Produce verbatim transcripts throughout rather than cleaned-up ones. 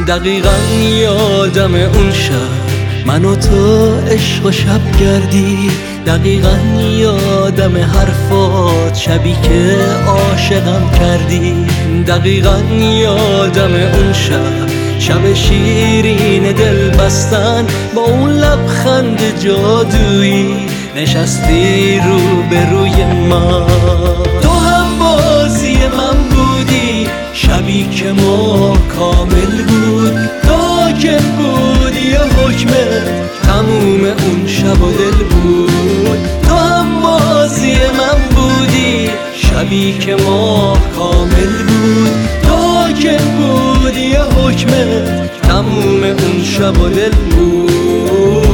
دقیقا یادم اون شب من و تو عشق و شب کردی، دقیقا یادم حرفات شبی که عاشقم کردی، دقیقا یادم اون شب شب شیرین دل بستن با اون لبخند جادویی نشستی رو به روی من. تو هم بازی من بودی شبی که ما کامل بود، تا که بودی یه حکمت تموم اون شب و دل بود. تو هم بازی من بودی شبی که ما کامل بود، تا که بودی یه حکمت تموم اون شب و دل بود.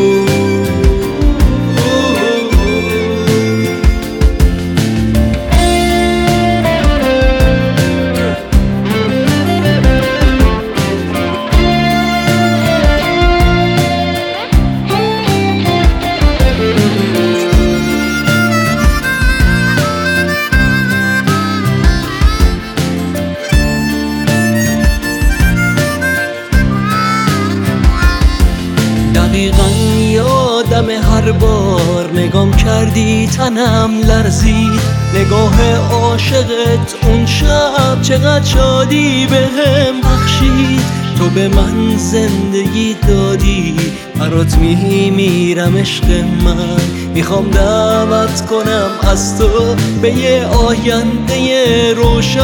دقیقا یادم هر بار نگام کردی تنم لرزید، نگاه عاشقت اون شب چقدر شادی بهم بخشید. تو به من زندگی دادی، برات میمیرم عشق من، میخوام دعوت کنم از تو به یه آینده روشن.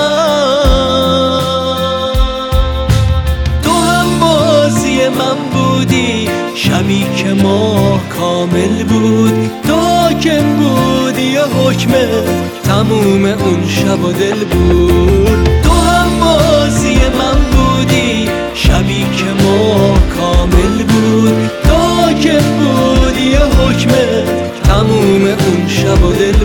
تو هم بازی من بودی شبی که ما کامل بود، تا که بودی یه حکمت تموم اون شب و دل بود. تو هم بازی من بودی شبی که ما کامل بود، تا که بودی یه حکمت تموم اون شب و دل